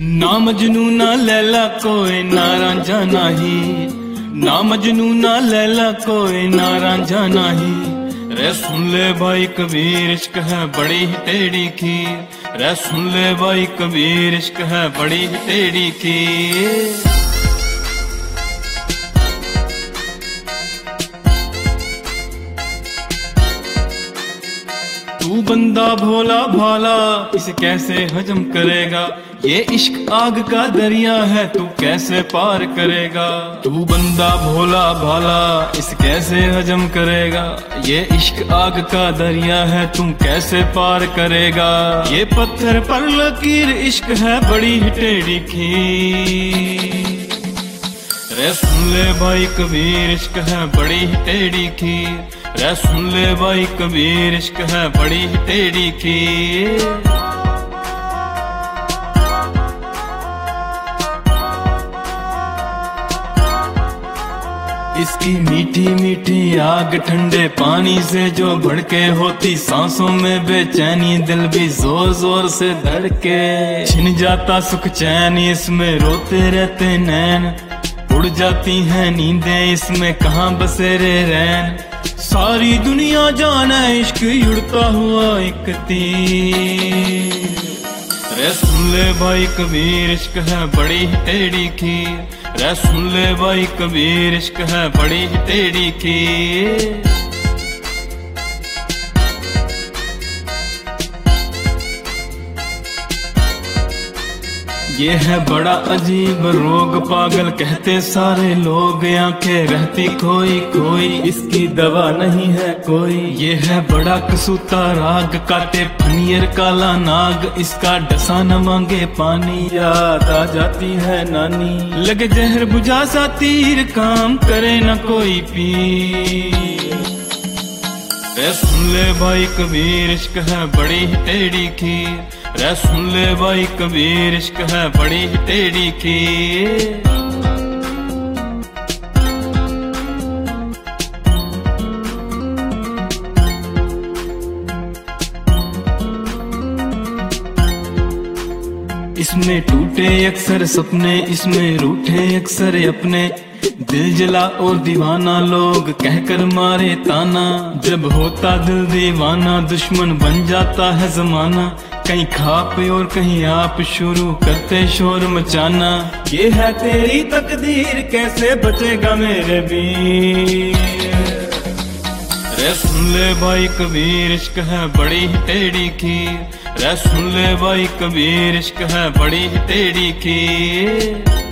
ना मजनू ना लैला कोई ना रांझा नाही, ना मजनू ना लैला कोई ना रांझा नाही। रे सुन ले भाई कबीर इश्क है बड़ी ही टेढ़ी खीर, रे सुन ले भाई कबीर इश्क है बड़ी ही टेढ़ी खीर। तू बंदा भोला भाला इसे कैसे हजम करेगा, ये इश्क आग का दरिया है तू कैसे पार करेगा। तू बंदा भोला भाला इसे कैसे हजम करेगा, ये इश्क आग का दरिया है तू कैसे पार करेगा। ये पत्थर पर लकीर इश्क है बड़ी ही टेढ़ी खीर, रे सुन ले भाई कबीर इश्क है बड़ी ही टेढ़ी खीर, रे सुन ले भाई कबीर इश्क है बड़ी ही टेढ़ी खीर। इसकी मीठी मीठी आग ठंडे पानी से जो भड़के, होती सांसों में बेचैनी दिल भी जोर जोर से धड़के। छिन जाता सुख चैन इसमें रोते रहते नैन, उड़ जाती हैं नींदें इसमें कहाँ बसेरे रैन। सारी दुनिया जाने इश्क उड़ता हुआ एक तीर, रे सुन ले भाई कबीर इश्क है बड़ी ही टेढ़ी खीर, रे सुन ले भाई कबीर इश्क है बड़ी ही टेढ़ी खीर। ये है बड़ा अजीब रोग पागल कहते सारे लोग, आंखें रहती खोई खोई इसकी दवा नहीं है कोई। ये है बड़ा कसूता राग काटे फनियर काला नाग, इसका डसा न मांगे पानी याद आ जाती है नानी। लगे जहर बुझा सा तीर काम करे न कोई पीर, रे सुन ले भाई कबीर इश्क है बड़ी ही टेढ़ी खीर, रे सुन ले भाई कबीर इश्क है बड़ी ही टेढ़ी खीर। इसमें टूटे अक्सर सपने इसमें रूठे अक्सर अपने, दिल जला और दीवाना लोग कहकर मारे ताना। जब होता दिल दीवाना दुश्मन बन जाता है जमाना, कहीं खाप और कहीं आप शुरू करते शोर मचाना। ये है तेरी तकदीर कैसे बचेगा मेरे वीर, रे सुन ले भाई कबीर इश्क है बड़ी ही टेढ़ी खीर, रे सुन ले भाई कबीर इश्क है बड़ी ही टेढ़ी खीर।